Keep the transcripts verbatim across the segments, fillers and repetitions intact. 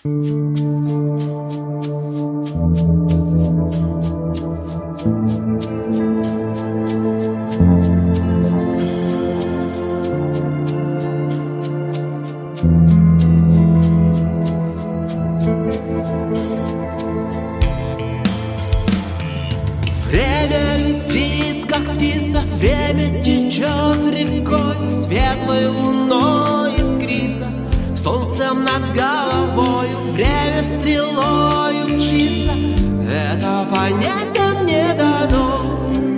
Время летит, как птица, время течет рекой, светлой луной искрится, солнцем над головою, время стрелой учиться, это понятие мне дано.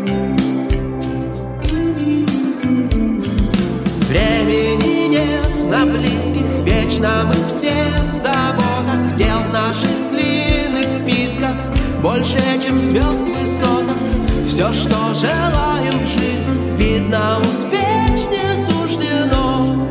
Времени нет на близких, вечно мы все в заботах, дел наших длинных списках больше, чем звезд высотах. Все, что желаем в жизни, видно, успеть не суждено.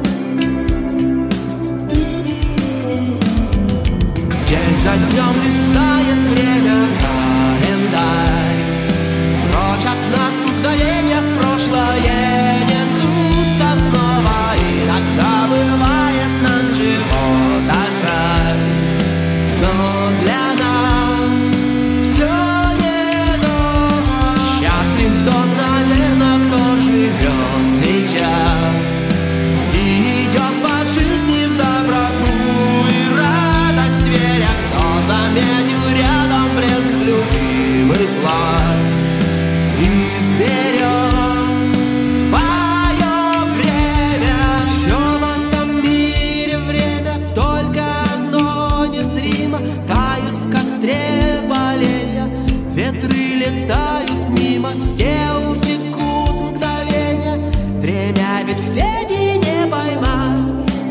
День за днем листает время календарь, прочь от нас мгновения в прошлое несутся снова. Иногда бывает нам чего-то жаль, но для нас все не то. Счастлив тот, наверное, кто живет сейчас и идет по жизни в доброту и радость веря, кто заметил рядом блеск любимых глаз и сберег свое время. Все в этом мире время, только одно незримо, тают в костре боления, ветры летают мимо, все утекут мгновения, время ведь все дни не поймать.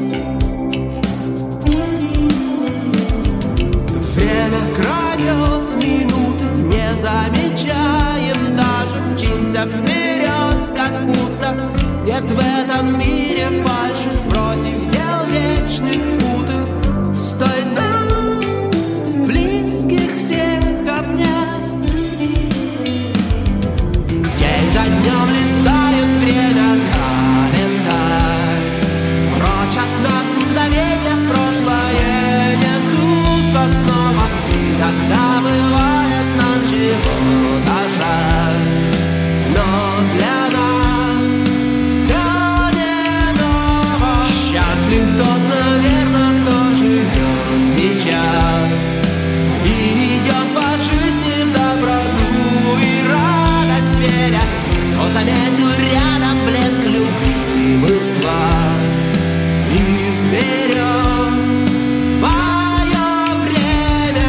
Время крадет минуты, не замечаем даже, мчимся вперед, как будто нет в этом мире фальши, сбросив дел вечных путы, стоит нам близких всех обнять. День за днем листает время календарь, прочь от нас мгновения в прошлое несутся снова. Иногда бывает нам чего-то жаль, но для нас все не ново. Счастлив тот, наверное, кто живет сейчас и идет по жизни в доброту и радость веря, кто заметил рядом блеск любимых глаз и сберег свое время.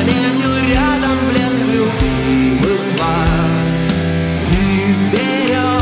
Заметил рядом блеск любимых глаз и сберег